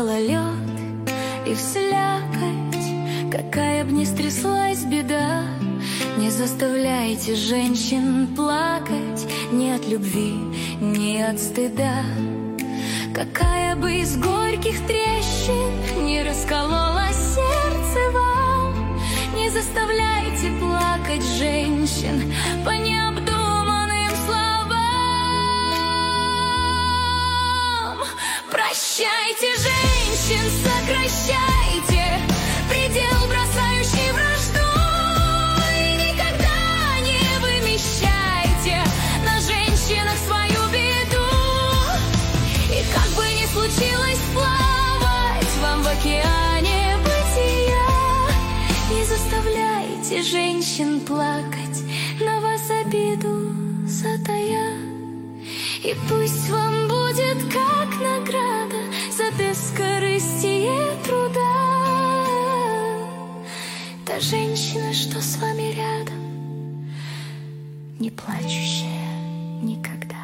гололед и в слякоть, какая б ни стряслась беда, не заставляйте женщин плакать ни от любви, ни от стыда. Какая бы из горьких трещин не расколола сердце вам, не заставляйте плакать женщин по необдуманным словам. Прощайте женщин, сокращайте предел, бросающий вражду, и никогда не вымещайте на женщинах свою беду. И как бы ни случилось плавать вам в океане бытия, не заставляйте женщин плакать, на вас обиду затая. И пусть вам будет как награда за бескорыстие труда та женщина, что с вами рядом, не плачущая никогда.